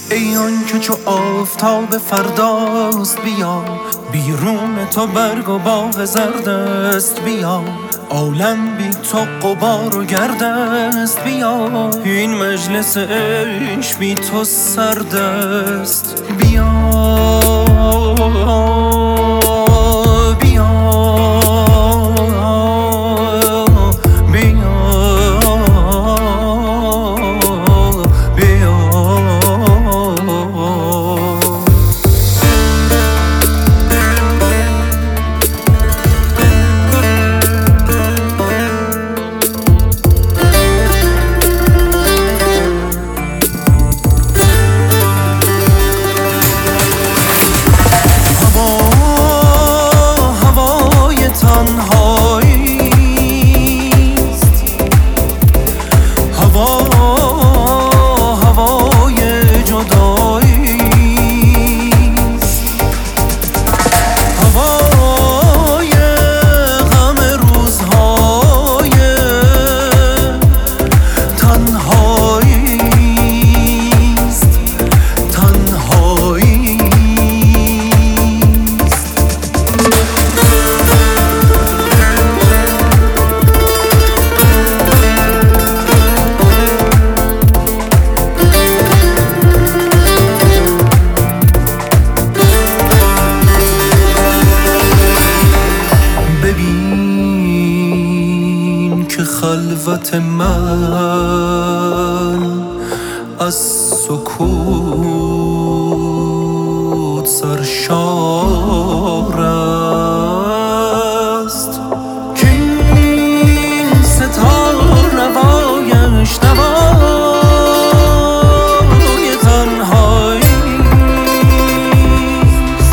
ای آن که چو آفتاب فرداست بیا، بیرون تو برگ و باغ زرد است بیا، عالم بی تو غبار و گرد است بیا، این مجلس عشق بی تو سرد است بیا بیا خلوت من از سکوت سرشار است، که این ستار نوایش نوای تنهاییست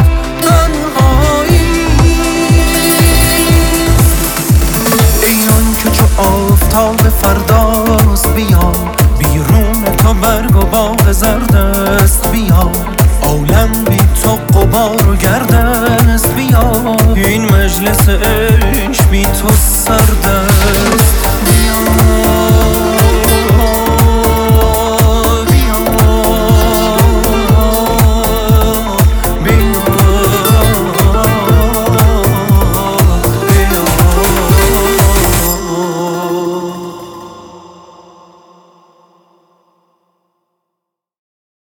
ای آن که چو آفتاب فرداست بیا، بیرون تو برگ و باغ زرد است بیا، عالم بی تو غبار و گرد